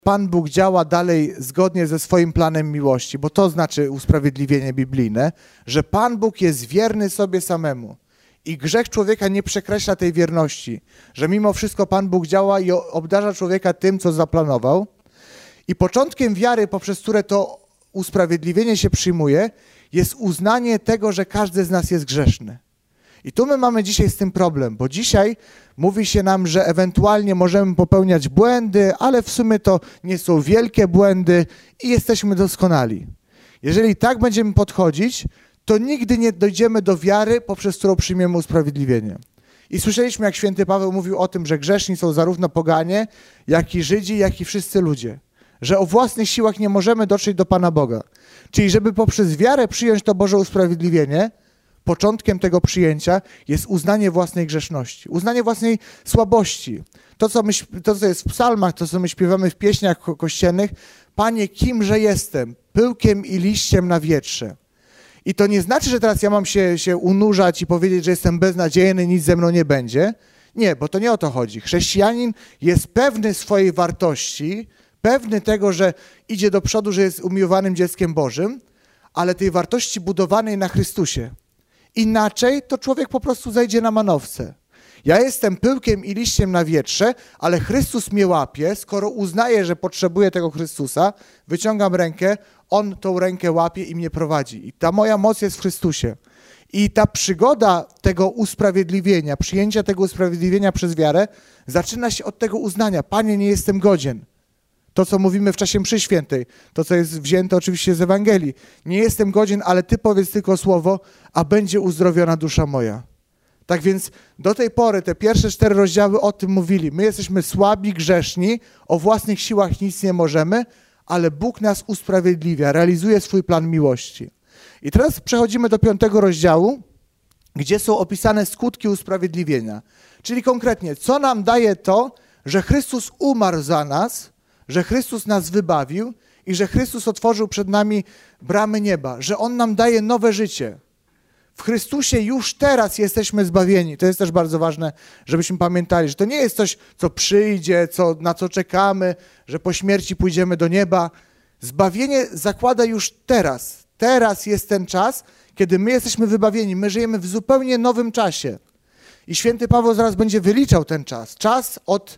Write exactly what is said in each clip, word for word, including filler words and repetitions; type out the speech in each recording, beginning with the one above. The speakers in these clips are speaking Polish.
Pan Bóg działa dalej zgodnie ze swoim planem miłości, bo to znaczy usprawiedliwienie biblijne, że Pan Bóg jest wierny sobie samemu i grzech człowieka nie przekreśla tej wierności, że mimo wszystko Pan Bóg działa i obdarza człowieka tym, co zaplanował. I początkiem wiary, poprzez które to usprawiedliwienie się przyjmuje, jest uznanie tego, że każdy z nas jest grzeszny. I tu my mamy dzisiaj z tym problem, bo dzisiaj mówi się nam, że ewentualnie możemy popełniać błędy, ale w sumie to nie są wielkie błędy i jesteśmy doskonali. Jeżeli tak będziemy podchodzić, to nigdy nie dojdziemy do wiary, poprzez którą przyjmiemy usprawiedliwienie. I słyszeliśmy, jak święty Paweł mówił o tym, że grzeszni są zarówno poganie, jak i Żydzi, jak i wszyscy ludzie. Że o własnych siłach nie możemy dotrzeć do Pana Boga. Czyli żeby poprzez wiarę przyjąć to Boże usprawiedliwienie, początkiem tego przyjęcia jest uznanie własnej grzeszności, uznanie własnej słabości. To co, my, to, co jest w psalmach, to, co my śpiewamy w pieśniach ko- kościelnych, Panie, kimże jestem? Pyłkiem i liściem na wietrze. I to nie znaczy, że teraz ja mam się, się unurzać i powiedzieć, że jestem beznadziejny, nic ze mną nie będzie. Nie, bo to nie o to chodzi. Chrześcijanin jest pewny swojej wartości, pewny tego, że idzie do przodu, że jest umiłowanym dzieckiem Bożym, ale tej wartości budowanej na Chrystusie. Inaczej to człowiek po prostu zejdzie na manowce. Ja jestem pyłkiem i liściem na wietrze, ale Chrystus mnie łapie, skoro uznaję, że potrzebuję tego Chrystusa, wyciągam rękę, On tą rękę łapie i mnie prowadzi. I ta moja moc jest w Chrystusie. I ta przygoda tego usprawiedliwienia, przyjęcia tego usprawiedliwienia przez wiarę, zaczyna się od tego uznania. Panie, nie jestem godzien. To, co mówimy w czasie mszy świętej, to, co jest wzięte oczywiście z Ewangelii. Nie jestem godzien, ale Ty powiedz tylko słowo, a będzie uzdrowiona dusza moja. Tak więc do tej pory te pierwsze cztery rozdziały o tym mówili. My jesteśmy słabi, grzeszni, o własnych siłach nic nie możemy, ale Bóg nas usprawiedliwia, realizuje swój plan miłości. I teraz przechodzimy do piątego rozdziału, gdzie są opisane skutki usprawiedliwienia. Czyli konkretnie, co nam daje to, że Chrystus umarł za nas, że Chrystus nas wybawił i że Chrystus otworzył przed nami bramy nieba, że On nam daje nowe życie. W Chrystusie już teraz jesteśmy zbawieni. To jest też bardzo ważne, żebyśmy pamiętali, że to nie jest coś, co przyjdzie, co, na co czekamy, że po śmierci pójdziemy do nieba. Zbawienie zakłada już teraz. Teraz jest ten czas, kiedy my jesteśmy wybawieni. My żyjemy w zupełnie nowym czasie. I święty Paweł zaraz będzie wyliczał ten czas. Czas od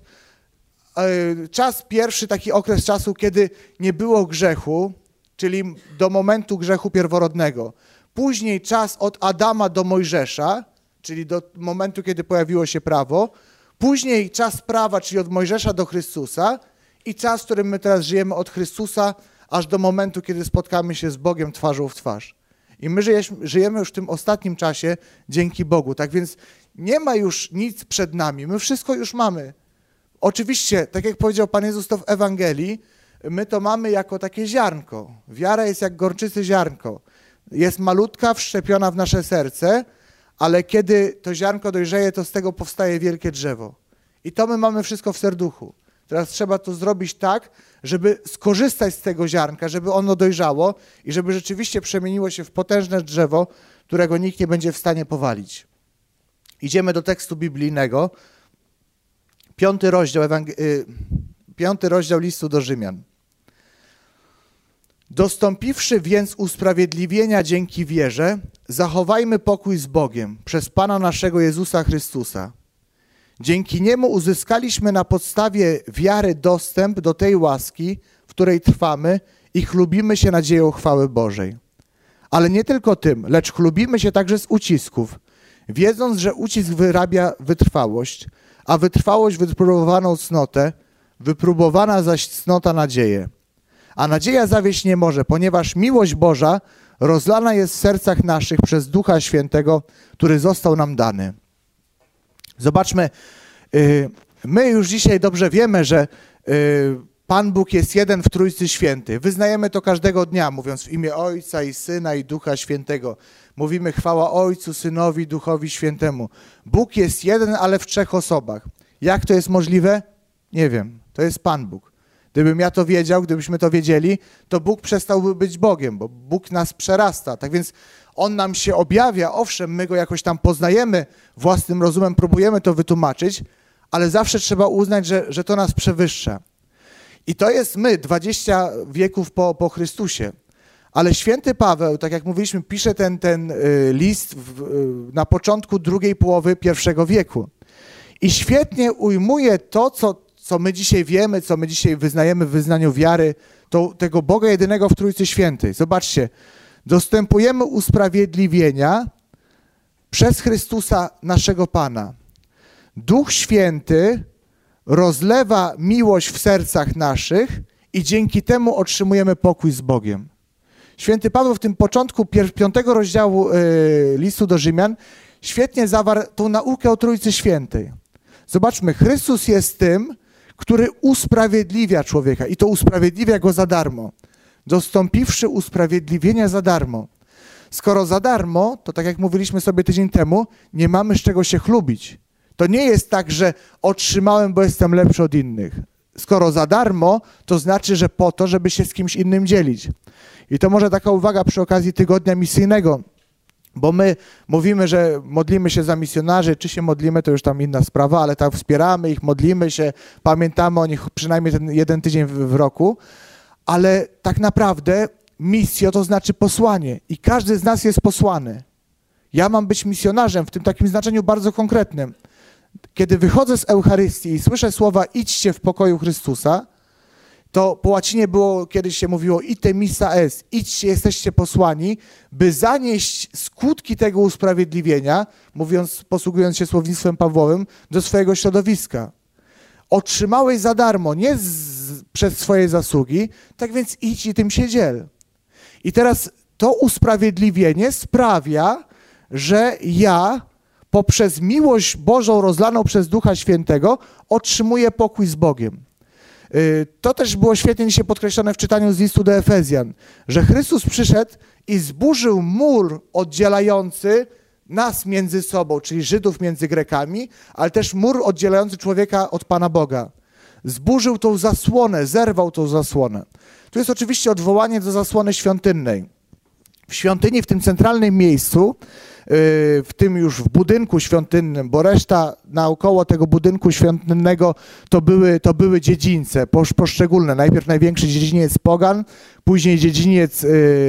Czas pierwszy, taki okres czasu, kiedy nie było grzechu, czyli do momentu grzechu pierworodnego. Później czas od Adama do Mojżesza, czyli do momentu, kiedy pojawiło się prawo. Później czas prawa, czyli od Mojżesza do Chrystusa. I czas, w którym my teraz żyjemy od Chrystusa, aż do momentu, kiedy spotkamy się z Bogiem twarzą w twarz. I my żyjemy już w tym ostatnim czasie dzięki Bogu. Tak więc nie ma już nic przed nami. My wszystko już mamy. Oczywiście, tak jak powiedział Pan Jezus to w Ewangelii, my to mamy jako takie ziarnko. Wiara jest jak gorczyce ziarnko. Jest malutka, wszczepiona w nasze serce, ale kiedy to ziarnko dojrzeje, to z tego powstaje wielkie drzewo. I to my mamy wszystko w serduchu. Teraz trzeba to zrobić tak, żeby skorzystać z tego ziarnka, żeby ono dojrzało i żeby rzeczywiście przemieniło się w potężne drzewo, którego nikt nie będzie w stanie powalić. Idziemy do tekstu biblijnego. Piąty rozdział, Ewang- Piąty rozdział listu do Rzymian. Dostąpiwszy więc usprawiedliwienia dzięki wierze, zachowajmy pokój z Bogiem przez Pana naszego Jezusa Chrystusa. Dzięki Niemu uzyskaliśmy na podstawie wiary dostęp do tej łaski, w której trwamy i chlubimy się nadzieją chwały Bożej. Ale nie tylko tym, lecz chlubimy się także z ucisków, wiedząc, że ucisk wyrabia wytrwałość, a wytrwałość wypróbowaną cnotę, wypróbowana zaś cnota nadzieję. A nadzieja zawieść nie może, ponieważ miłość Boża rozlana jest w sercach naszych przez Ducha Świętego, który został nam dany. Zobaczmy, my już dzisiaj dobrze wiemy, że Pan Bóg jest jeden w Trójcy Święty. Wyznajemy to każdego dnia, mówiąc w imię Ojca i Syna i Ducha Świętego. Mówimy chwała Ojcu, Synowi, Duchowi Świętemu. Bóg jest jeden, ale w trzech osobach. Jak to jest możliwe? Nie wiem. To jest Pan Bóg. Gdybym ja to wiedział, gdybyśmy to wiedzieli, to Bóg przestałby być Bogiem, bo Bóg nas przerasta. Tak więc On nam się objawia, owszem, my Go jakoś tam poznajemy, własnym rozumem próbujemy to wytłumaczyć, ale zawsze trzeba uznać, że, że to nas przewyższa. I to jest my, dwadzieścia wieków po, po Chrystusie. Ale święty Paweł, tak jak mówiliśmy, pisze ten, ten y, list w, y, na początku drugiej połowy pierwszego wieku. I świetnie ujmuje to, co, co my dzisiaj wiemy, co my dzisiaj wyznajemy w wyznaniu wiary, to, tego Boga jedynego w Trójcy Świętej. Zobaczcie, dostępujemy usprawiedliwienia przez Chrystusa naszego Pana. Duch Święty rozlewa miłość w sercach naszych i dzięki temu otrzymujemy pokój z Bogiem. Święty Paweł w tym początku piątego rozdziału y, listu do Rzymian świetnie zawarł tą naukę o Trójcy Świętej. Zobaczmy, Chrystus jest tym, który usprawiedliwia człowieka i to usprawiedliwia go za darmo, dostąpiwszy usprawiedliwienia za darmo. Skoro za darmo, to tak jak mówiliśmy sobie tydzień temu, nie mamy z czego się chlubić. To nie jest tak, że otrzymałem, bo jestem lepszy od innych. Skoro za darmo, to znaczy, że po to, żeby się z kimś innym dzielić. I to może taka uwaga przy okazji tygodnia misyjnego, bo my mówimy, że modlimy się za misjonarzy, czy się modlimy, to już tam inna sprawa, ale tak wspieramy ich, modlimy się, pamiętamy o nich przynajmniej ten jeden tydzień w, w roku, ale tak naprawdę misjo to znaczy posłanie i każdy z nas jest posłany. Ja mam być misjonarzem w tym takim znaczeniu bardzo konkretnym. Kiedy wychodzę z Eucharystii i słyszę słowa idźcie w pokoju Chrystusa, to po łacinie było, kiedyś się mówiło ite missa est, idźcie, jesteście posłani, by zanieść skutki tego usprawiedliwienia, mówiąc, posługując się słownictwem Pawłowym, do swojego środowiska. Otrzymałeś za darmo, nie z, przez swoje zasługi, tak więc idź i tym się dziel. I teraz to usprawiedliwienie sprawia, że ja poprzez miłość Bożą rozlaną przez Ducha Świętego otrzymuję pokój z Bogiem. To też było świetnie dzisiaj podkreślone w czytaniu z listu do Efezjan, że Chrystus przyszedł i zburzył mur oddzielający nas między sobą, czyli Żydów między Grekami, ale też mur oddzielający człowieka od Pana Boga. Zburzył tą zasłonę, zerwał tą zasłonę. Tu jest oczywiście odwołanie do zasłony świątynnej. W świątyni, w tym centralnym miejscu, w tym już w budynku świątynnym, bo reszta naokoło tego budynku świątynnego to były, to były dziedzińce poszczególne. Najpierw największy dziedziniec pogan, później dziedziniec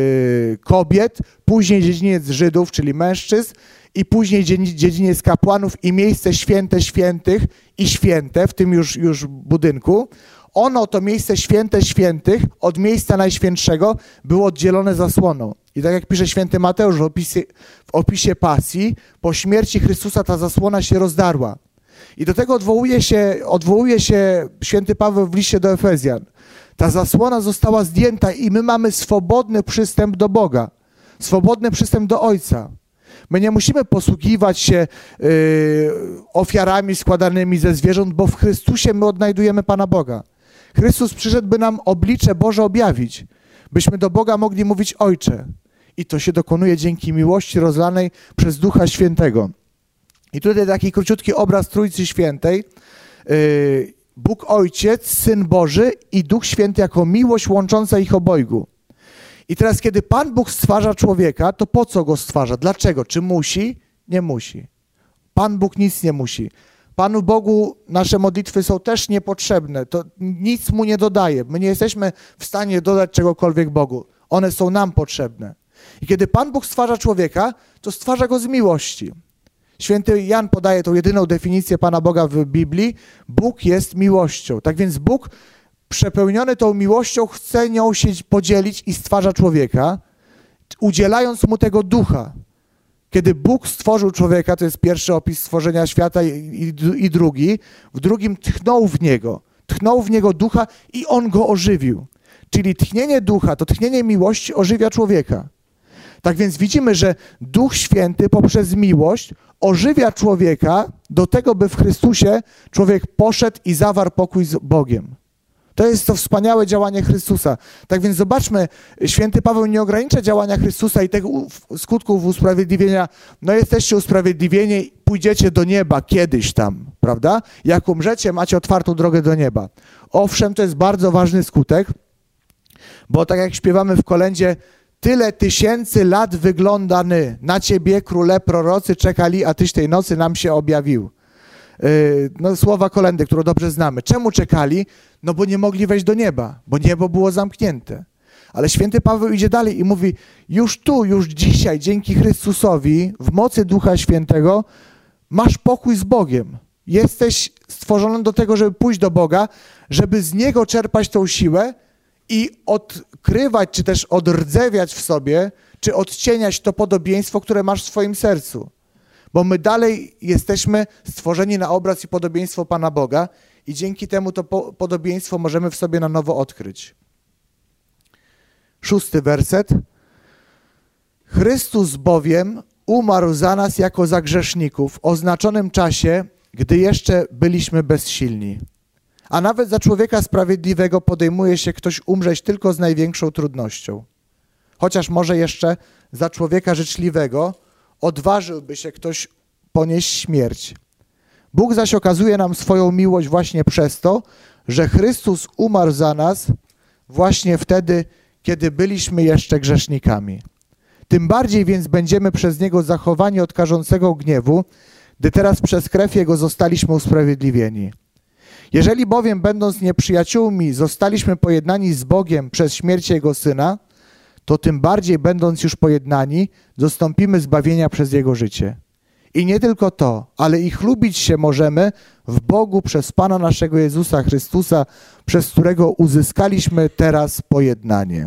kobiet, później dziedziniec Żydów, czyli mężczyzn i później dziedziniec kapłanów i miejsce święte świętych i święte w tym już, już budynku. Ono, to miejsce święte świętych od miejsca najświętszego było oddzielone zasłoną. I tak jak pisze święty Mateusz w opisie, w opisie pasji, po śmierci Chrystusa ta zasłona się rozdarła. I do tego odwołuje się, odwołuje się święty Paweł w liście do Efezjan. Ta zasłona została zdjęta i my mamy swobodny przystęp do Boga, swobodny przystęp do Ojca. My nie musimy posługiwać się yy, ofiarami składanymi ze zwierząt, bo w Chrystusie my odnajdujemy Pana Boga. Chrystus przyszedł, by nam oblicze Boże objawić, byśmy do Boga mogli mówić Ojcze. I to się dokonuje dzięki miłości rozlanej przez Ducha Świętego. I tutaj taki króciutki obraz Trójcy Świętej. Bóg Ojciec, Syn Boży i Duch Święty jako miłość łącząca ich obojgu. I teraz, kiedy Pan Bóg stwarza człowieka, to po co go stwarza? Dlaczego? Czy musi? Nie musi. Pan Bóg nic nie musi. Panu Bogu nasze modlitwy są też niepotrzebne. To nic Mu nie dodaje. My nie jesteśmy w stanie dodać czegokolwiek Bogu. One są nam potrzebne. I kiedy Pan Bóg stwarza człowieka, to stwarza go z miłości. Święty Jan podaje tą jedyną definicję Pana Boga w Biblii. Bóg jest miłością. Tak więc Bóg przepełniony tą miłością chce nią się podzielić i stwarza człowieka, udzielając mu tego ducha. Kiedy Bóg stworzył człowieka, to jest pierwszy opis stworzenia świata i, i, i drugi, w drugim tchnął w niego, tchnął w niego ducha i on go ożywił. Czyli tchnienie ducha, to tchnienie miłości ożywia człowieka. Tak więc widzimy, że Duch Święty poprzez miłość ożywia człowieka do tego, by w Chrystusie człowiek poszedł i zawarł pokój z Bogiem. To jest to wspaniałe działanie Chrystusa. Tak więc zobaczmy, święty Paweł nie ogranicza działania Chrystusa i tego skutków usprawiedliwienia. No jesteście usprawiedliwieni, pójdziecie do nieba kiedyś tam, prawda? Jak umrzecie, macie otwartą drogę do nieba. Owszem, to jest bardzo ważny skutek, bo tak jak śpiewamy w kolędzie, tyle tysięcy lat wyglądany, na Ciebie króle prorocy czekali, a Tyś tej nocy nam się objawił. no, słowa kolędy, którą dobrze znamy. Czemu czekali? No bo nie mogli wejść do nieba, bo niebo było zamknięte. Ale święty Paweł idzie dalej i mówi, już tu, już dzisiaj, dzięki Chrystusowi, w mocy Ducha Świętego, masz pokój z Bogiem. Jesteś stworzony do tego, żeby pójść do Boga, żeby z Niego czerpać tą siłę i odkrywać, czy też odrdzewiać w sobie, czy odcieniać to podobieństwo, które masz w swoim sercu. Bo my dalej jesteśmy stworzeni na obraz i podobieństwo Pana Boga i dzięki temu to po- podobieństwo możemy w sobie na nowo odkryć. Szósty werset. Chrystus bowiem umarł za nas jako za grzeszników w oznaczonym czasie, gdy jeszcze byliśmy bezsilni. A nawet za człowieka sprawiedliwego podejmuje się ktoś umrzeć tylko z największą trudnością. Chociaż może jeszcze za człowieka życzliwego odważyłby się ktoś ponieść śmierć. Bóg zaś okazuje nam swoją miłość właśnie przez to, że Chrystus umarł za nas właśnie wtedy, kiedy byliśmy jeszcze grzesznikami. Tym bardziej więc będziemy przez Niego zachowani od karzącego gniewu, gdy teraz przez krew Jego zostaliśmy usprawiedliwieni. Jeżeli bowiem, będąc nieprzyjaciółmi, zostaliśmy pojednani z Bogiem przez śmierć Jego Syna, to tym bardziej, będąc już pojednani, dostąpimy zbawienia przez Jego życie. I nie tylko to, ale i chlubić się możemy w Bogu przez Pana naszego Jezusa Chrystusa, przez którego uzyskaliśmy teraz pojednanie.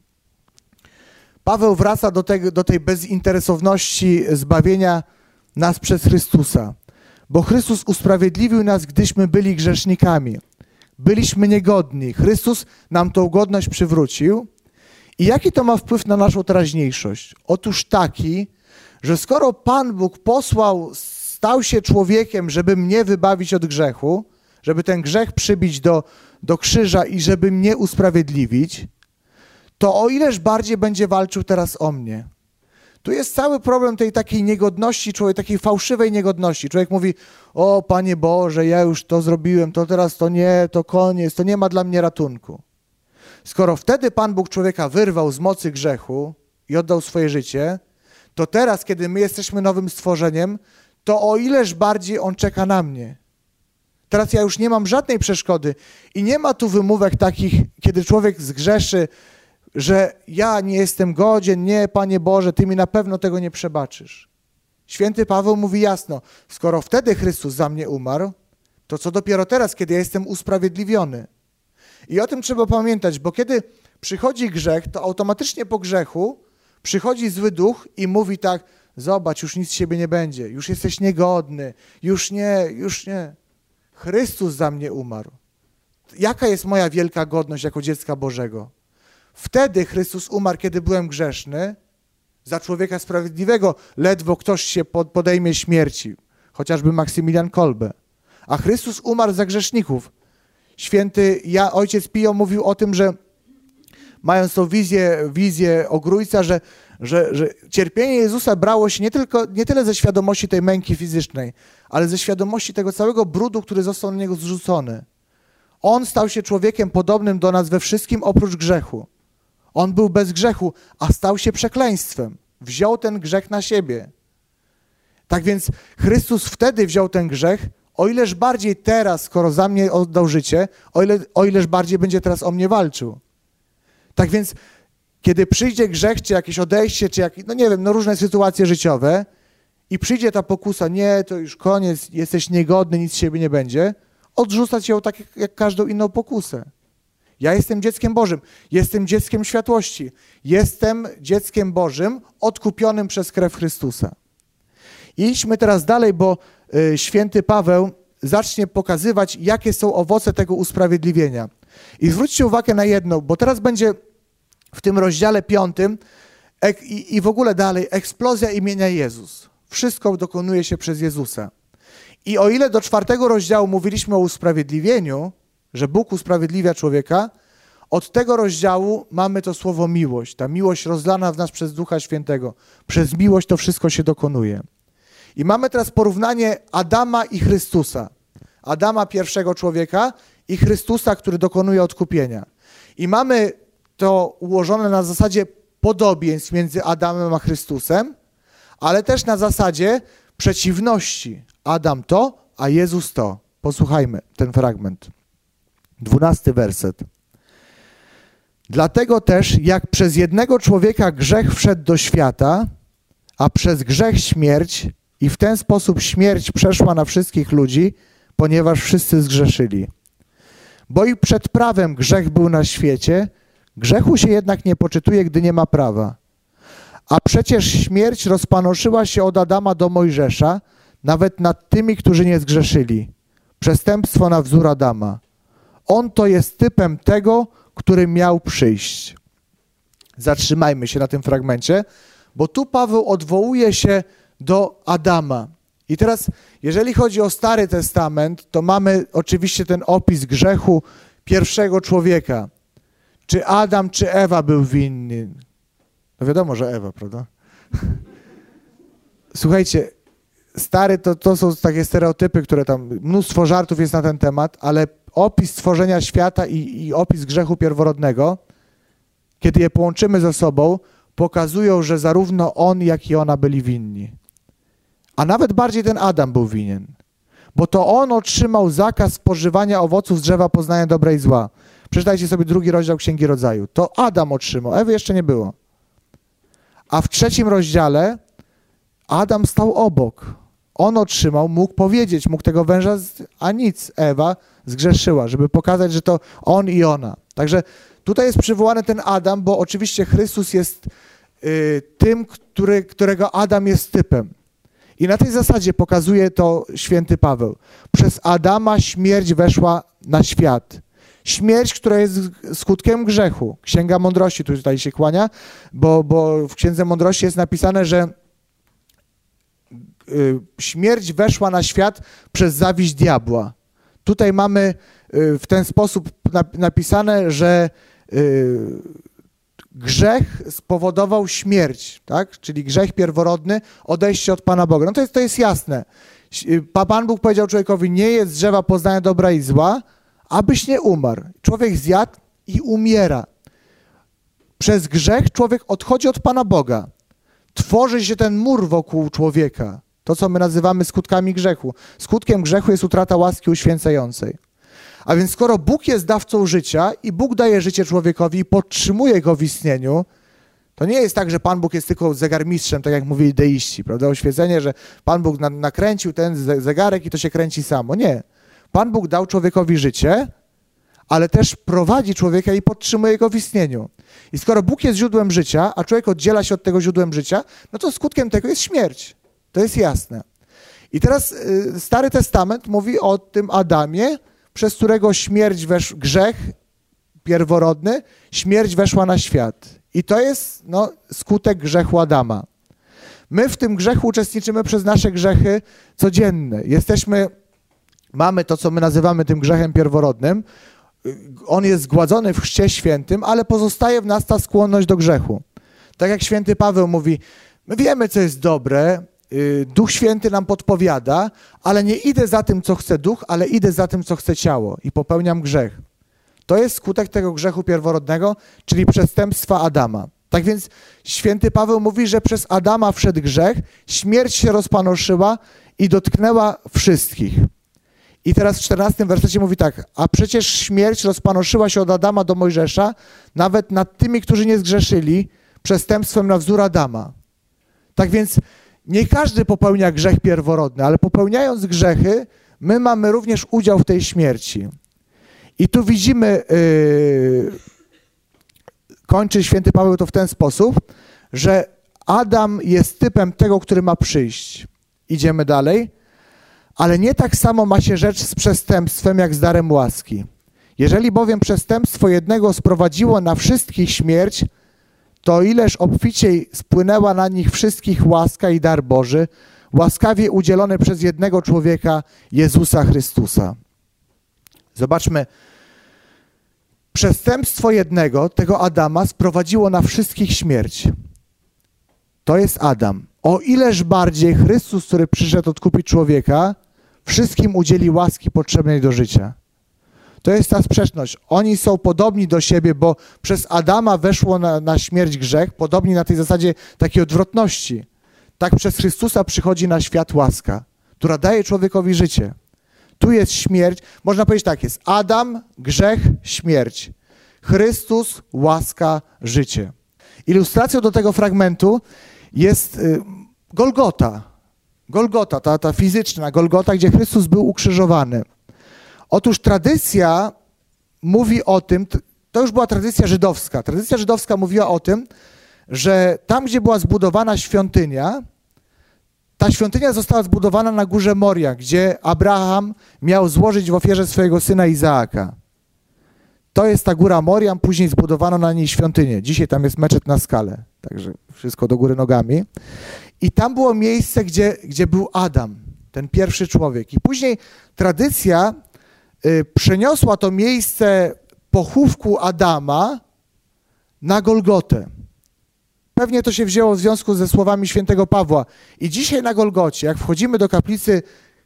Paweł wraca do, tego, do tej bezinteresowności zbawienia nas przez Chrystusa, bo Chrystus usprawiedliwił nas, gdyśmy byli grzesznikami. Byliśmy niegodni. Chrystus nam tą godność przywrócił. I jaki to ma wpływ na naszą teraźniejszość? Otóż taki, że skoro Pan Bóg posłał, stał się człowiekiem, żeby mnie wybawić od grzechu, żeby ten grzech przybić do, do krzyża i żeby mnie usprawiedliwić, to o ileż bardziej będzie walczył teraz o mnie. Tu jest cały problem tej takiej niegodności, człowiek, takiej fałszywej niegodności. Człowiek mówi, o Panie Boże, ja już to zrobiłem, to teraz to nie, to koniec, to nie ma dla mnie ratunku. Skoro wtedy Pan Bóg człowieka wyrwał z mocy grzechu i oddał swoje życie, to teraz, kiedy my jesteśmy nowym stworzeniem, to o ileż bardziej On czeka na mnie. Teraz ja już nie mam żadnej przeszkody i nie ma tu wymówek takich, kiedy człowiek zgrzeszy, że ja nie jestem godzien, nie, Panie Boże, Ty mi na pewno tego nie przebaczysz. Święty Paweł mówi jasno, skoro wtedy Chrystus za mnie umarł, to co dopiero teraz, kiedy ja jestem usprawiedliwiony. I o tym trzeba pamiętać, bo kiedy przychodzi grzech, to automatycznie po grzechu przychodzi zły duch i mówi tak, zobacz, już nic z siebie nie będzie, już jesteś niegodny, już nie, już nie. Chrystus za mnie umarł. Jaka jest moja wielka godność jako dziecka Bożego? Wtedy Chrystus umarł, kiedy byłem grzeszny, za człowieka sprawiedliwego ledwo ktoś się podejmie śmierci, chociażby Maksymilian Kolbe. A Chrystus umarł za grzeszników. Święty ja, ojciec Pio mówił o tym, że mając tą wizję, wizję ogrójca, że, że, że cierpienie Jezusa brało się nie, tylko, nie tyle ze świadomości tej męki fizycznej, ale ze świadomości tego całego brudu, który został na Niego zrzucony. On stał się człowiekiem podobnym do nas we wszystkim oprócz grzechu. On był bez grzechu, a stał się przekleństwem. Wziął ten grzech na siebie. Tak więc Chrystus wtedy wziął ten grzech, o ileż bardziej teraz, skoro za mnie oddał życie, o, ile, o ileż bardziej będzie teraz o mnie walczył. Tak więc, kiedy przyjdzie grzech, czy jakieś odejście, czy jakieś, no nie wiem, no różne sytuacje życiowe i przyjdzie ta pokusa, nie, to już koniec, jesteś niegodny, nic z siebie nie będzie, odrzucać ją tak jak, jak każdą inną pokusę. Ja jestem dzieckiem Bożym, jestem dzieckiem światłości, jestem dzieckiem Bożym odkupionym przez krew Chrystusa. I idźmy teraz dalej, bo y, święty Paweł zacznie pokazywać, jakie są owoce tego usprawiedliwienia. I zwróćcie uwagę na jedno, bo teraz będzie w tym rozdziale piątym ek, i, i w ogóle dalej eksplozja imienia Jezus. Wszystko dokonuje się przez Jezusa. I o ile do czwartego rozdziału mówiliśmy o usprawiedliwieniu, że Bóg usprawiedliwia człowieka, od tego rozdziału mamy to słowo miłość. Ta miłość rozlana w nas przez Ducha Świętego. Przez miłość to wszystko się dokonuje. I mamy teraz porównanie Adama i Chrystusa. Adama, pierwszego człowieka, i Chrystusa, który dokonuje odkupienia. I mamy to ułożone na zasadzie podobieństw między Adamem a Chrystusem, ale też na zasadzie przeciwności. Adam to, a Jezus to. Posłuchajmy ten fragment. Dwunasty werset. Dlatego też, jak przez jednego człowieka grzech wszedł do świata, a przez grzech śmierć, i w ten sposób śmierć przeszła na wszystkich ludzi, ponieważ wszyscy zgrzeszyli. Bo i przed prawem grzech był na świecie, grzechu się jednak nie poczytuje, gdy nie ma prawa. A przecież śmierć rozpanoszyła się od Adama do Mojżesza, nawet nad tymi, którzy nie zgrzeszyli. Przestępstwo na wzór Adama. On to jest typem tego, który miał przyjść. Zatrzymajmy się na tym fragmencie, bo tu Paweł odwołuje się do Adama. I teraz, jeżeli chodzi o Stary Testament, to mamy oczywiście ten opis grzechu pierwszego człowieka. Czy Adam, czy Ewa był winny? No wiadomo, że Ewa, prawda? Słuchajcie, stary to, to są takie stereotypy, które tam, mnóstwo żartów jest na ten temat, ale opis stworzenia świata i, i opis grzechu pierworodnego, kiedy je połączymy ze sobą, pokazują, że zarówno on, jak i ona byli winni. A nawet bardziej ten Adam był winien, bo to on otrzymał zakaz spożywania owoców z drzewa poznania dobra i zła. Przeczytajcie sobie drugi rozdział Księgi Rodzaju. To Adam otrzymał, Ewy jeszcze nie było. A w trzecim rozdziale Adam stał obok. On otrzymał, mógł powiedzieć, mógł tego węża, a nic, Ewa zgrzeszyła, żeby pokazać, że to on i ona. Także tutaj jest przywołany ten Adam, bo oczywiście Chrystus jest y, tym, który, którego Adam jest typem. I na tej zasadzie pokazuje to święty Paweł. Przez Adama śmierć weszła na świat. Śmierć, która jest skutkiem grzechu. Księga Mądrości tu tutaj się kłania, bo, bo w Księdze Mądrości jest napisane, że y, śmierć weszła na świat przez zawiść diabła. Tutaj mamy y, w ten sposób napisane, że y, grzech spowodował śmierć, tak? Czyli grzech pierworodny, odejście od Pana Boga. No to jest, to jest jasne. Pan Bóg powiedział człowiekowi, nie jedz z drzewa poznania dobra i zła, abyś nie umarł. Człowiek zjadł i umiera. Przez grzech człowiek odchodzi od Pana Boga. Tworzy się ten mur wokół człowieka. To, co my nazywamy skutkami grzechu. Skutkiem grzechu jest utrata łaski uświęcającej. A więc skoro Bóg jest dawcą życia i Bóg daje życie człowiekowi i podtrzymuje go w istnieniu, to nie jest tak, że Pan Bóg jest tylko zegarmistrzem, tak jak mówili deiści, prawda? Oświecenie, że Pan Bóg na, nakręcił ten zegarek i to się kręci samo. Nie. Pan Bóg dał człowiekowi życie, ale też prowadzi człowieka i podtrzymuje go w istnieniu. I skoro Bóg jest źródłem życia, a człowiek oddziela się od tego źródłem życia, no to skutkiem tego jest śmierć. To jest jasne. I teraz y, Stary Testament mówi o tym Adamie, przez którego śmierć wesz, grzech pierworodny, śmierć weszła na świat. I to jest no, skutek grzechu Adama. My w tym grzechu uczestniczymy przez nasze grzechy codzienne. Jesteśmy, mamy to, co my nazywamy tym grzechem pierworodnym. On jest zgładzony w Chrzcie Świętym, ale pozostaje w nas ta skłonność do grzechu. Tak jak święty Paweł mówi, my wiemy, co jest dobre, Duch Święty nam podpowiada, ale nie idę za tym, co chce duch, ale idę za tym, co chce ciało i popełniam grzech. To jest skutek tego grzechu pierworodnego, czyli przestępstwa Adama. Tak więc święty Paweł mówi, że przez Adama wszedł grzech, śmierć się rozpanoszyła i dotknęła wszystkich. I teraz w czternastym wersecie mówi tak, a przecież śmierć rozpanoszyła się od Adama do Mojżesza, nawet nad tymi, którzy nie zgrzeszyli, przestępstwem na wzór Adama. Tak więc nie każdy popełnia grzech pierworodny, ale popełniając grzechy, my mamy również udział w tej śmierci. I tu widzimy, yy, kończy święty Paweł to w ten sposób, że Adam jest typem tego, który ma przyjść. Idziemy dalej. Ale nie tak samo ma się rzecz z przestępstwem, jak z darem łaski. Jeżeli bowiem przestępstwo jednego sprowadziło na wszystkich śmierć, to ileż obficiej spłynęła na nich wszystkich łaska i dar Boży, łaskawie udzielony przez jednego człowieka, Jezusa Chrystusa. Zobaczmy, przestępstwo jednego, tego Adama, sprowadziło na wszystkich śmierć. To jest Adam. O ileż bardziej Chrystus, który przyszedł odkupić człowieka, wszystkim udzieli łaski potrzebnej do życia. To jest ta sprzeczność. Oni są podobni do siebie, bo przez Adama weszło na, na śmierć grzech, podobni na tej zasadzie takiej odwrotności. Tak przez Chrystusa przychodzi na świat łaska, która daje człowiekowi życie. Tu jest śmierć. Można powiedzieć tak, jest Adam, grzech, śmierć. Chrystus, łaska, życie. Ilustracją do tego fragmentu jest Golgota. Golgota, ta, ta fizyczna Golgota, gdzie Chrystus był ukrzyżowany. Otóż tradycja mówi o tym, to już była tradycja żydowska. Tradycja żydowska mówiła o tym, że tam, gdzie była zbudowana świątynia, ta świątynia została zbudowana na górze Moria, gdzie Abraham miał złożyć w ofierze swojego syna Izaaka. To jest ta góra Moriam, później zbudowano na niej świątynię. Dzisiaj tam jest meczet na skale, także wszystko do góry nogami. I tam było miejsce, gdzie, gdzie był Adam, ten pierwszy człowiek. I później tradycja y, przeniosła to miejsce pochówku Adama na Golgotę. Pewnie to się wzięło w związku ze słowami świętego Pawła. I dzisiaj na Golgocie, jak wchodzimy do kaplicy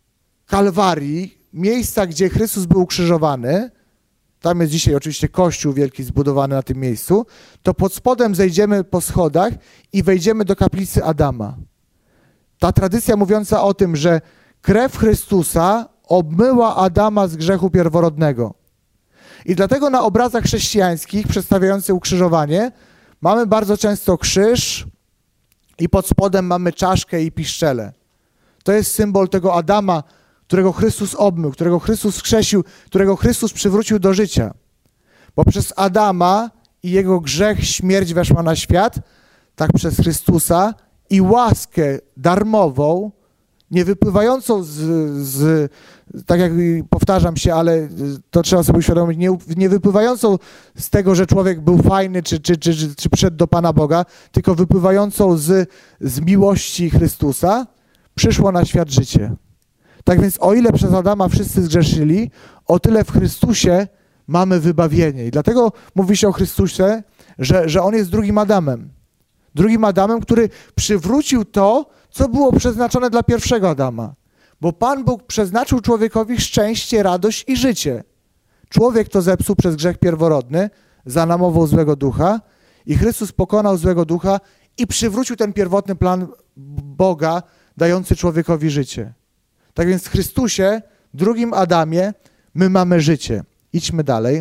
Kalwarii, miejsca, gdzie Chrystus był ukrzyżowany, tam jest dzisiaj oczywiście kościół wielki zbudowany na tym miejscu, to pod spodem zejdziemy po schodach i wejdziemy do kaplicy Adama. Ta tradycja mówiąca o tym, że krew Chrystusa obmyła Adama z grzechu pierworodnego. I dlatego na obrazach chrześcijańskich przedstawiających ukrzyżowanie mamy bardzo często krzyż i pod spodem mamy czaszkę i piszczelę. To jest symbol tego Adama, którego Chrystus obmył, którego Chrystus wskrzesił, którego Chrystus przywrócił do życia. Bo przez Adama i jego grzech śmierć weszła na świat, tak przez Chrystusa i łaskę darmową, nie wypływającą z, z tak jak powtarzam się, ale to trzeba sobie uświadomić, nie, nie wypływającą z tego, że człowiek był fajny, czy, czy, czy, czy, czy przyszedł do Pana Boga, tylko wypływającą z, z miłości Chrystusa, przyszło na świat życie. Tak więc o ile przez Adama wszyscy zgrzeszyli, o tyle w Chrystusie mamy wybawienie. I dlatego mówi się o Chrystusie, że, że On jest drugim Adamem. Drugim Adamem, który przywrócił to, co było przeznaczone dla pierwszego Adama. Bo Pan Bóg przeznaczył człowiekowi szczęście, radość i życie. Człowiek to zepsuł przez grzech pierworodny, za namową złego ducha i Chrystus pokonał złego ducha i przywrócił ten pierwotny plan Boga, dający człowiekowi życie. Tak więc w Chrystusie, drugim Adamie, my mamy życie. Idźmy dalej.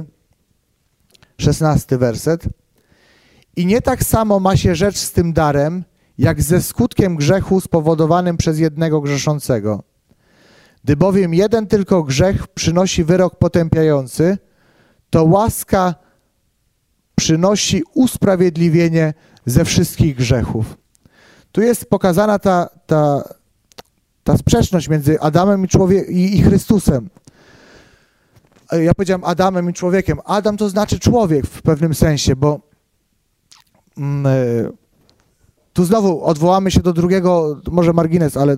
Szesnasty werset. I nie tak samo ma się rzecz z tym darem, jak ze skutkiem grzechu spowodowanym przez jednego grzeszącego. Gdy bowiem jeden tylko grzech przynosi wyrok potępiający, to łaska przynosi usprawiedliwienie ze wszystkich grzechów. Tu jest pokazana ta, ta, ta sprzeczność między Adamem i, człowiek, i, i Chrystusem. Ja powiedziałem Adamem i człowiekiem. Adam to znaczy człowiek w pewnym sensie, bo mm, tu znowu odwołamy się do drugiego, może margines, ale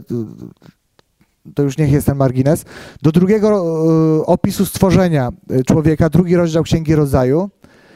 to już niech jest ten margines, do drugiego y, opisu stworzenia człowieka, drugi rozdział Księgi Rodzaju.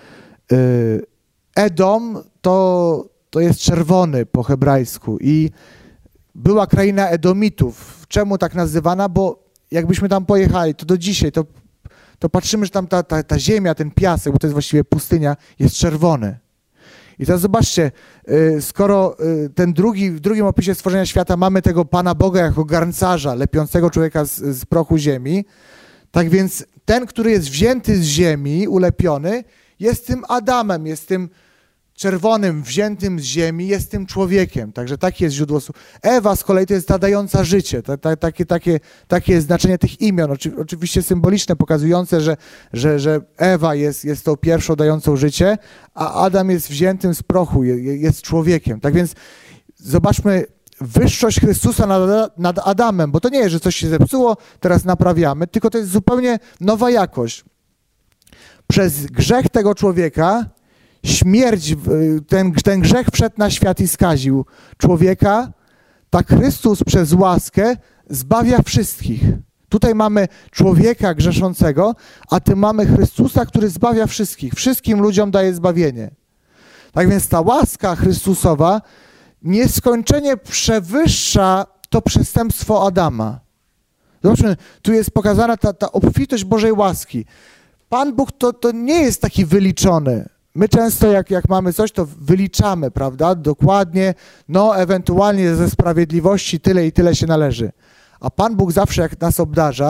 Y, Edom to, to jest czerwony po hebrajsku i była kraina Edomitów. Czemu tak nazywana? Bo jakbyśmy tam pojechali, to do dzisiaj, to, to patrzymy, że tam ta, ta, ta ziemia, ten piasek, bo to jest właściwie pustynia, jest czerwony. I teraz zobaczcie, skoro ten drugi, w drugim opisie stworzenia świata mamy tego Pana Boga jako garncarza, lepiącego człowieka z, z prochu ziemi, tak więc ten, który jest wzięty z ziemi, ulepiony, jest tym Adamem, jest tym czerwonym, wziętym z ziemi, jest tym człowiekiem. Także takie jest źródło słów. Ewa z kolei to jest ta dająca życie. Ta, ta, takie, takie, takie jest znaczenie tych imion. Oczy, oczywiście symboliczne, pokazujące, że, że, że Ewa jest, jest tą pierwszą dającą życie, a Adam jest wziętym z prochu, jest, jest człowiekiem. Tak więc zobaczmy wyższość Chrystusa nad, nad Adamem, bo to nie jest, że coś się zepsuło, teraz naprawiamy, tylko to jest zupełnie nowa jakość. Przez grzech tego człowieka śmierć, ten, ten grzech wszedł na świat i skaził człowieka, tak Chrystus przez łaskę zbawia wszystkich. Tutaj mamy człowieka grzeszącego, a tym mamy Chrystusa, który zbawia wszystkich. Wszystkim ludziom daje zbawienie. Tak więc ta łaska Chrystusowa nieskończenie przewyższa to przestępstwo Adama. Zobaczmy, tu jest pokazana ta, ta obfitość Bożej łaski. Pan Bóg to, to nie jest taki wyliczony. My często jak, jak mamy coś, to wyliczamy, prawda, dokładnie, no ewentualnie ze sprawiedliwości tyle i tyle się należy. A Pan Bóg zawsze jak nas obdarza,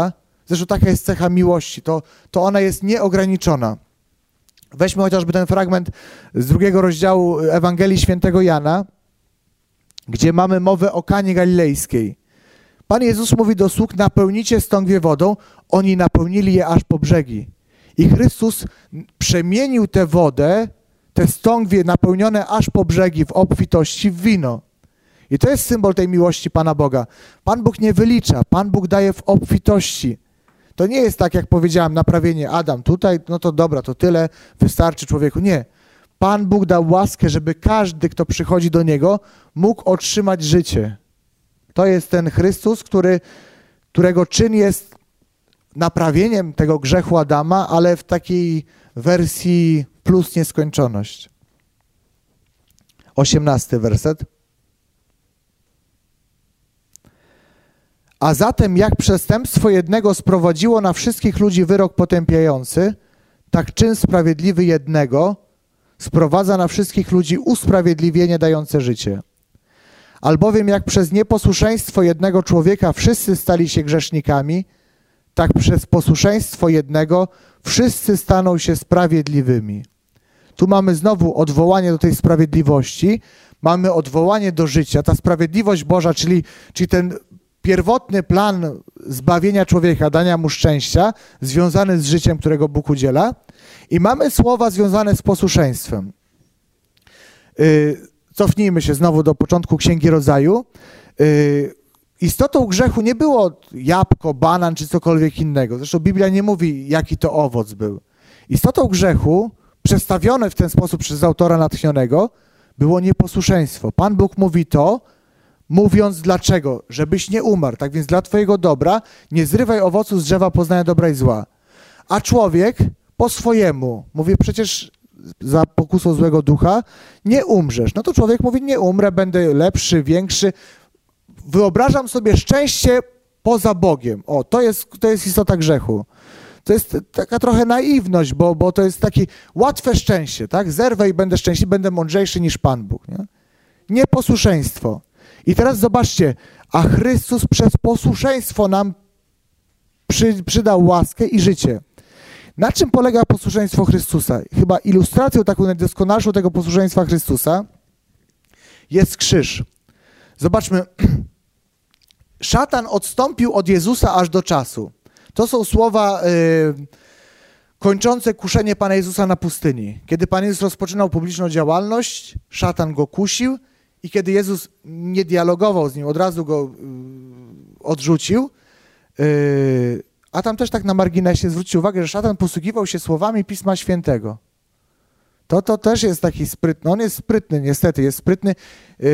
Zresztą taka jest cecha miłości, to, to ona jest nieograniczona. Weźmy chociażby ten fragment z drugiego rozdziału Ewangelii Świętego Jana, gdzie mamy mowę o Kanie Galilejskiej. Pan Jezus mówi do sług, napełnicie stągwie wodą, oni napełnili je aż po brzegi. I Chrystus przemienił tę wodę, te stągwie napełnione aż po brzegi w obfitości w wino. I to jest symbol tej miłości Pana Boga. Pan Bóg nie wylicza, Pan Bóg daje w obfitości. To nie jest tak, jak powiedziałem, naprawienie Adam tutaj, no to dobra, to tyle, wystarczy człowieku. Nie. Pan Bóg dał łaskę, żeby każdy, kto przychodzi do Niego, mógł otrzymać życie. To jest ten Chrystus, który, którego czyn jest naprawieniem tego grzechu Adama, ale w takiej wersji plus nieskończoność. Osiemnasty werset. A zatem jak przestępstwo jednego sprowadziło na wszystkich ludzi wyrok potępiający, tak czyn sprawiedliwy jednego sprowadza na wszystkich ludzi usprawiedliwienie dające życie. Albowiem jak przez nieposłuszeństwo jednego człowieka wszyscy stali się grzesznikami, tak przez posłuszeństwo jednego wszyscy staną się sprawiedliwymi. Tu mamy znowu odwołanie do tej sprawiedliwości, mamy odwołanie do życia. Ta sprawiedliwość Boża, czyli, czyli ten pierwotny plan zbawienia człowieka, dania mu szczęścia, związany z życiem, którego Bóg udziela. I mamy słowa związane z posłuszeństwem. Yy, cofnijmy się znowu do początku Księgi Rodzaju. Yy, istotą grzechu nie było jabłko, banan czy cokolwiek innego. Zresztą Biblia nie mówi, jaki to owoc był. Istotą grzechu, przedstawione w ten sposób przez autora natchnionego, było nieposłuszeństwo. Pan Bóg mówi to, mówiąc dlaczego? Żebyś nie umarł. Tak więc dla twojego dobra nie zrywaj owocu z drzewa poznania dobra i zła. A człowiek po swojemu mówi, przecież za pokusą złego ducha nie umrzesz. No to człowiek mówi, nie umrę, będę lepszy, większy. Wyobrażam sobie szczęście poza Bogiem. O, to jest, to jest istota grzechu. To jest taka trochę naiwność, bo, bo to jest takie łatwe szczęście, tak? Zerwę i będę szczęśliwy, będę mądrzejszy niż Pan Bóg. Nie? Nieposłuszeństwo. I teraz zobaczcie, a Chrystus przez posłuszeństwo nam przy, przydał łaskę i życie. Na czym polega posłuszeństwo Chrystusa? Chyba ilustracją taką najdoskonalszą tego posłuszeństwa Chrystusa jest krzyż. Zobaczmy, szatan odstąpił od Jezusa aż do czasu. To są słowa y, kończące kuszenie Pana Jezusa na pustyni. Kiedy Pan Jezus rozpoczynał publiczną działalność, szatan go kusił i kiedy Jezus nie dialogował z nim, od razu go y, odrzucił, y, a tam też tak na marginesie zwróćcie uwagę, że szatan posługiwał się słowami Pisma Świętego. To, to też jest taki sprytny, on jest sprytny niestety, jest sprytny yy,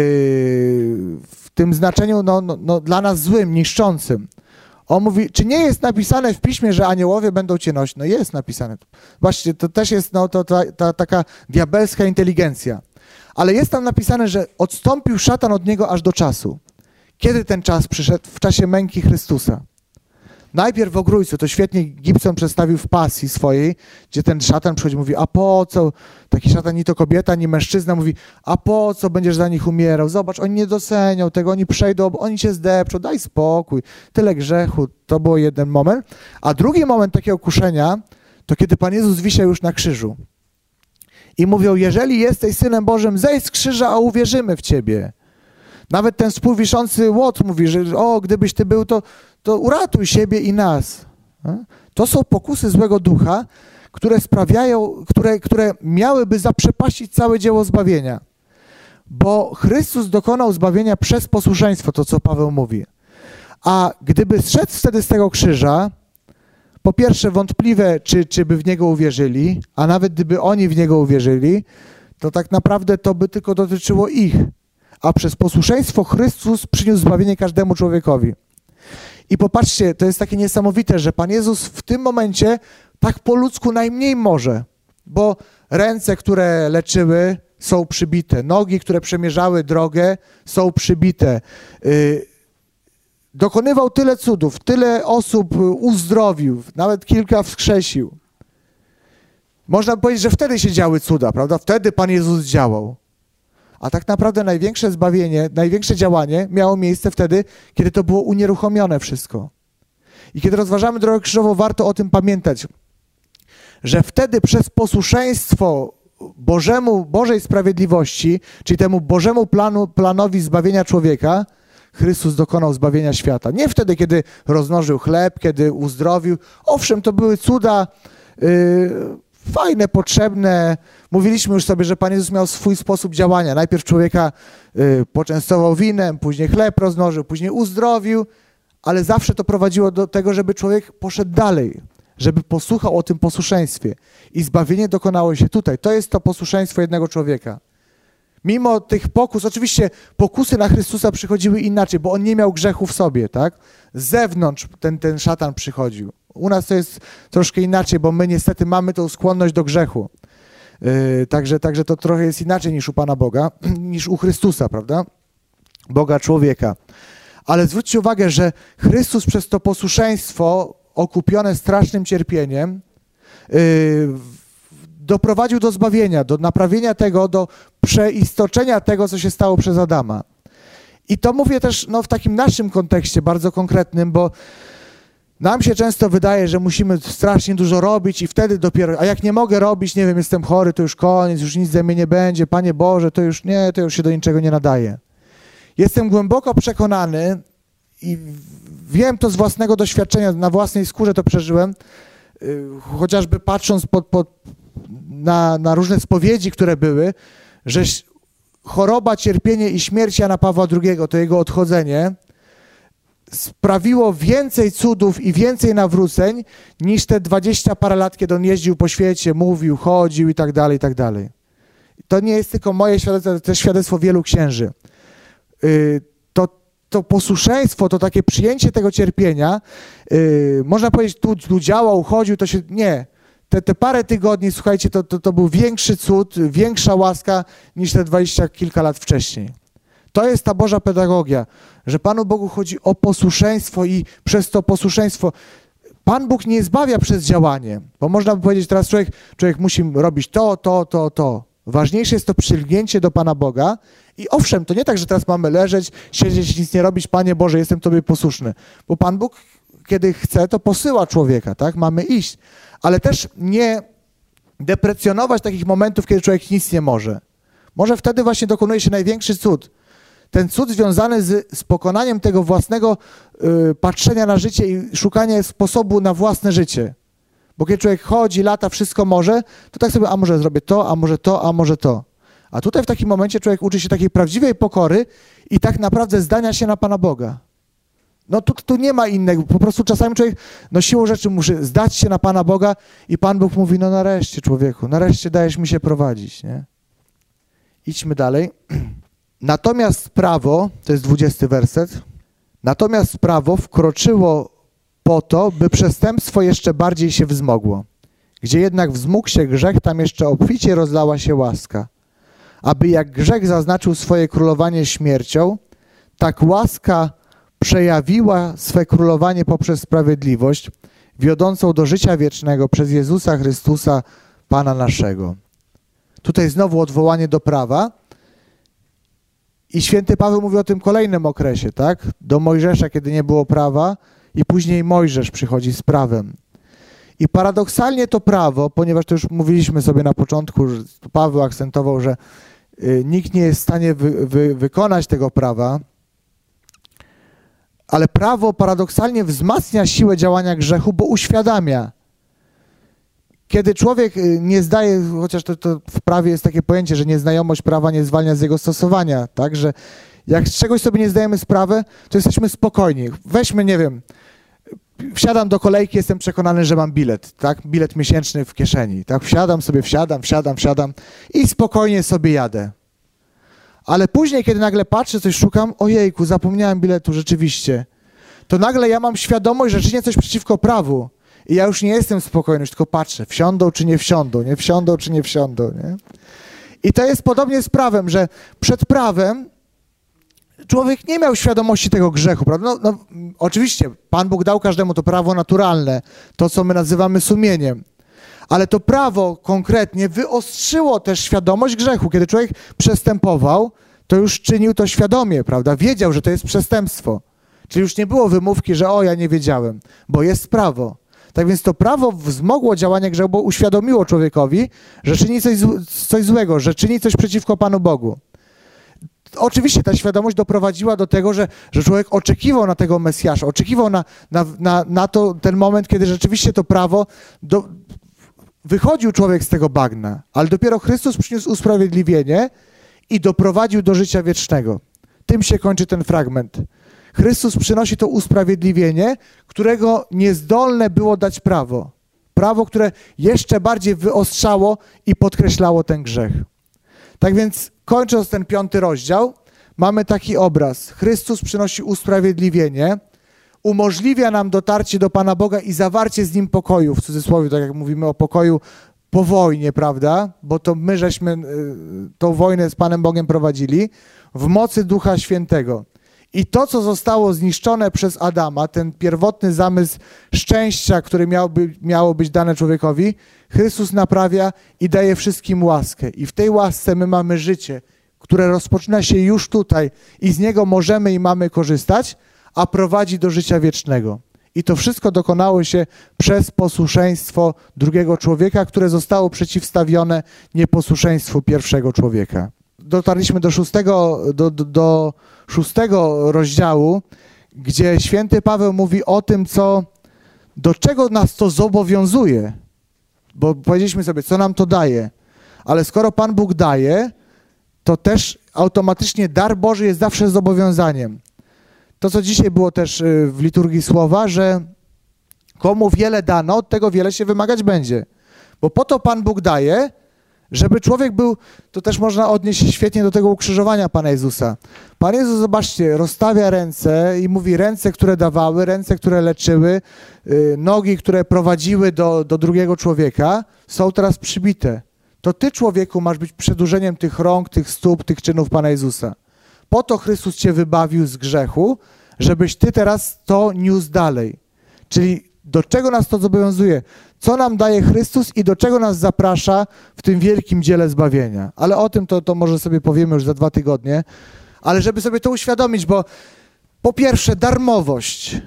w tym znaczeniu no, no, no, dla nas złym, niszczącym. On mówi, czy nie jest napisane w Piśmie, że aniołowie będą cię nosić? No jest napisane. Właśnie to też jest no, to, ta, ta, taka diabelska inteligencja. Ale jest tam napisane, że odstąpił szatan od niego aż do czasu. Kiedy ten czas przyszedł? W czasie męki Chrystusa. Najpierw w Ogrójcu, to świetnie Gibson przedstawił w Pasji swojej, gdzie ten szatan przychodzi i mówi, a po co, taki szatan ni to kobieta, ni mężczyzna, mówi, a po co będziesz za nich umierał, zobacz, oni nie docenią tego, oni przejdą, oni cię zdepczą, daj spokój, tyle grzechu, to był jeden moment. A drugi moment takiego kuszenia, to kiedy Pan Jezus wisiał już na krzyżu i mówią, jeżeli jesteś Synem Bożym, zejdź z krzyża, a uwierzymy w Ciebie. Nawet ten współwiszący Łot mówi, że o, gdybyś Ty był, to to uratuj siebie i nas. To są pokusy złego ducha, które sprawiają, które, które miałyby zaprzepaścić całe dzieło zbawienia. Bo Chrystus dokonał zbawienia przez posłuszeństwo, to co Paweł mówi. A gdyby zszedł wtedy z tego krzyża, po pierwsze wątpliwe, czy, czy by w Niego uwierzyli, a nawet gdyby oni w Niego uwierzyli, to tak naprawdę to by tylko dotyczyło ich. A przez posłuszeństwo Chrystus przyniósł zbawienie każdemu człowiekowi. I popatrzcie, to jest takie niesamowite, że Pan Jezus w tym momencie tak po ludzku najmniej może, bo ręce, które leczyły, są przybite, nogi, które przemierzały drogę, są przybite. Yy, dokonywał tyle cudów, tyle osób uzdrowił, nawet kilka wskrzesił. Można powiedzieć, że wtedy się działy cuda, prawda? Wtedy Pan Jezus działał. A tak naprawdę największe zbawienie, największe działanie miało miejsce wtedy, kiedy to było unieruchomione wszystko. I kiedy rozważamy drogę krzyżową, warto o tym pamiętać, że wtedy przez posłuszeństwo Bożemu, Bożej sprawiedliwości, czyli temu Bożemu planu, planowi zbawienia człowieka, Chrystus dokonał zbawienia świata. Nie wtedy, kiedy rozmnożył chleb, kiedy uzdrowił. Owszem, to były cuda yy, fajne, potrzebne. Mówiliśmy już sobie, że Pan Jezus miał swój sposób działania. Najpierw człowieka yy, poczęstował winem, później chleb rozmnożył, później uzdrowił, ale zawsze to prowadziło do tego, żeby człowiek poszedł dalej, żeby posłuchał o tym posłuszeństwie. I zbawienie dokonało się tutaj. To jest to posłuszeństwo jednego człowieka. Mimo tych pokus, oczywiście pokusy na Chrystusa przychodziły inaczej, bo On nie miał grzechu w sobie, tak? Z zewnątrz ten, ten szatan przychodził. U nas to jest troszkę inaczej, bo my niestety mamy tą skłonność do grzechu. Yy, także, także to trochę jest inaczej niż u Pana Boga, niż u Chrystusa, prawda? Boga człowieka. Ale zwróćcie uwagę, że Chrystus przez to posłuszeństwo okupione strasznym cierpieniem yy, doprowadził do zbawienia, do naprawienia tego, do przeistoczenia tego, co się stało przez Adama. I to mówię też no, w takim naszym kontekście, bardzo konkretnym, bo nam się często wydaje, że musimy strasznie dużo robić i wtedy dopiero, a jak nie mogę robić, nie wiem, jestem chory, to już koniec, już nic ze mnie nie będzie, Panie Boże, to już nie, to już się do niczego nie nadaje. Jestem głęboko przekonany i wiem to z własnego doświadczenia, na własnej skórze to przeżyłem, chociażby patrząc pod, pod, na, na różne spowiedzi, które były, że choroba, cierpienie i śmierć Jana Pawła drugiego, to jego odchodzenie, sprawiło więcej cudów i więcej nawróceń niż te dwadzieścia parę lat, kiedy on jeździł po świecie, mówił, chodził i tak dalej, i tak dalej. To nie jest tylko moje świadectwo, to jest świadectwo wielu księży. To, to posłuszeństwo, to takie przyjęcie tego cierpienia, można powiedzieć, tu, tu działał, chodził, to się, nie. Te, te parę tygodni, słuchajcie, to, to, to był większy cud, większa łaska niż te dwadzieścia kilka lat wcześniej. To jest ta Boża pedagogia, że Panu Bogu chodzi o posłuszeństwo i przez to posłuszeństwo Pan Bóg nie zbawia przez działanie, bo można by powiedzieć teraz człowiek, człowiek musi robić to, to, to, to. Ważniejsze jest to przylgnięcie do Pana Boga i owszem, to nie tak, że teraz mamy leżeć, siedzieć, nic nie robić, Panie Boże, jestem Tobie posłuszny, bo Pan Bóg, kiedy chce, to posyła człowieka, tak? Mamy iść, ale też nie deprecjonować takich momentów, kiedy człowiek nic nie może. Może wtedy właśnie dokonuje się największy cud. Ten cud związany z, z pokonaniem tego własnego y, patrzenia na życie i szukania sposobu na własne życie. Bo kiedy człowiek chodzi, lata, wszystko może, to tak sobie, a może zrobię to, a może to, a może to. A tutaj w takim momencie człowiek uczy się takiej prawdziwej pokory i tak naprawdę zdania się na Pana Boga. No tu, tu nie ma innego, po prostu czasami człowiek no siłą rzeczy musi zdać się na Pana Boga i Pan Bóg mówi, no nareszcie człowieku, nareszcie dajesz mi się prowadzić, nie? Idźmy dalej. Natomiast prawo, to jest dwudziesty werset, natomiast prawo wkroczyło po to, by przestępstwo jeszcze bardziej się wzmogło. Gdzie jednak wzmógł się grzech, tam jeszcze obficie rozlała się łaska. Aby jak grzech zaznaczył swoje królowanie śmiercią, tak łaska przejawiła swe królowanie poprzez sprawiedliwość, wiodącą do życia wiecznego przez Jezusa Chrystusa, Pana naszego. Tutaj znowu odwołanie do prawa. I święty Paweł mówi o tym kolejnym okresie, tak? Do Mojżesza, kiedy nie było prawa i później Mojżesz przychodzi z prawem. I paradoksalnie to prawo, ponieważ to już mówiliśmy sobie na początku, że Paweł akcentował, że y, nikt nie jest w stanie wy, wy, wykonać tego prawa, ale prawo paradoksalnie wzmacnia siłę działania grzechu, bo uświadamia. Kiedy człowiek nie zdaje, chociaż to, to w prawie jest takie pojęcie, że nieznajomość prawa nie zwalnia z jego stosowania, tak, że jak z czegoś sobie nie zdajemy sprawy, to jesteśmy spokojni. Weźmy, nie wiem, wsiadam do kolejki, jestem przekonany, że mam bilet, tak, bilet miesięczny w kieszeni, tak, wsiadam sobie, wsiadam, wsiadam, wsiadam i spokojnie sobie jadę. Ale później, kiedy nagle patrzę, coś szukam, ojejku, zapomniałem biletu, rzeczywiście, to nagle ja mam świadomość, że czynię coś przeciwko prawu. I ja już nie jestem spokojny, już tylko patrzę, wsiądą czy nie wsiądą, nie wsiądą czy nie wsiądą, nie? I to jest podobnie z prawem, że przed prawem człowiek nie miał świadomości tego grzechu, prawda? No, no, oczywiście Pan Bóg dał każdemu to prawo naturalne, to co my nazywamy sumieniem, ale to prawo konkretnie wyostrzyło też świadomość grzechu. Kiedy człowiek przestępował, to już czynił to świadomie, prawda? Wiedział, że to jest przestępstwo. Czyli już nie było wymówki, że o, ja nie wiedziałem, bo jest prawo. Tak więc to prawo wzmogło działanie grzechu, bo uświadomiło człowiekowi, że czyni coś, coś złego, że czyni coś przeciwko Panu Bogu. Oczywiście ta świadomość doprowadziła do tego, że, że człowiek oczekiwał na tego Mesjasza, oczekiwał na, na, na, na to, ten moment, kiedy rzeczywiście to prawo, do, wychodził człowiek z tego bagna, ale dopiero Chrystus przyniósł usprawiedliwienie i doprowadził do życia wiecznego. Tym się kończy ten fragment. Chrystus przynosi to usprawiedliwienie, którego niezdolne było dać prawo. Prawo, które jeszcze bardziej wyostrzało i podkreślało ten grzech. Tak więc, kończąc ten piąty rozdział, mamy taki obraz. Chrystus przynosi usprawiedliwienie, umożliwia nam dotarcie do Pana Boga i zawarcie z Nim pokoju, w cudzysłowie, tak jak mówimy o pokoju po wojnie, prawda? Bo to my żeśmy y, tą wojnę z Panem Bogiem prowadzili w mocy Ducha Świętego. I to, co zostało zniszczone przez Adama, ten pierwotny zamysł szczęścia, który miałby, miało być dane człowiekowi, Chrystus naprawia i daje wszystkim łaskę. I w tej łasce my mamy życie, które rozpoczyna się już tutaj i z niego możemy i mamy korzystać, a prowadzi do życia wiecznego. I to wszystko dokonało się przez posłuszeństwo drugiego człowieka, które zostało przeciwstawione nieposłuszeństwu pierwszego człowieka. Dotarliśmy do szóstego, do, do, do szóstego rozdziału, gdzie święty Paweł mówi o tym, co, do czego nas to zobowiązuje. Bo powiedzieliśmy sobie, co nam to daje. Ale skoro Pan Bóg daje, to też automatycznie dar Boży jest zawsze zobowiązaniem. To, co dzisiaj było też w liturgii słowa, że komu wiele dano, od tego wiele się wymagać będzie. Bo po to Pan Bóg daje, żeby człowiek był, to też można odnieść świetnie do tego ukrzyżowania Pana Jezusa. Pan Jezus, zobaczcie, rozstawia ręce i mówi ręce, które dawały, ręce, które leczyły, nogi, które prowadziły do, do drugiego człowieka, są teraz przybite. To ty, człowieku, masz być przedłużeniem tych rąk, tych stóp, tych czynów Pana Jezusa. Po to Chrystus cię wybawił z grzechu, żebyś ty teraz to niósł dalej. Czyli do czego nas to zobowiązuje? Co nam daje Chrystus i do czego nas zaprasza w tym wielkim dziele zbawienia? Ale o tym to, to może sobie powiemy już za dwa tygodnie. Ale żeby sobie to uświadomić, bo po pierwsze darmowość.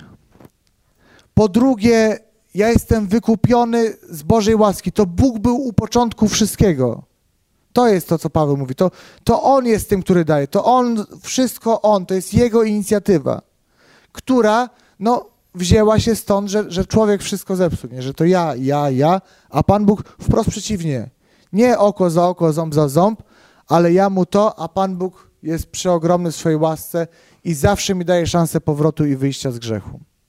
Po drugie, ja jestem wykupiony z Bożej łaski. To Bóg był u początku wszystkiego. To jest to, co Paweł mówi. To, to On jest tym, który daje. To On, wszystko On. To jest Jego inicjatywa, która, no, wzięła się stąd, że, że człowiek wszystko zepsuł, nie? Że to ja, ja, ja, a Pan Bóg wprost przeciwnie. Nie oko za oko, ząb za ząb, ale ja mu to, a Pan Bóg jest przeogromny w swojej łasce i zawsze mi daje szansę powrotu i wyjścia z grzechu.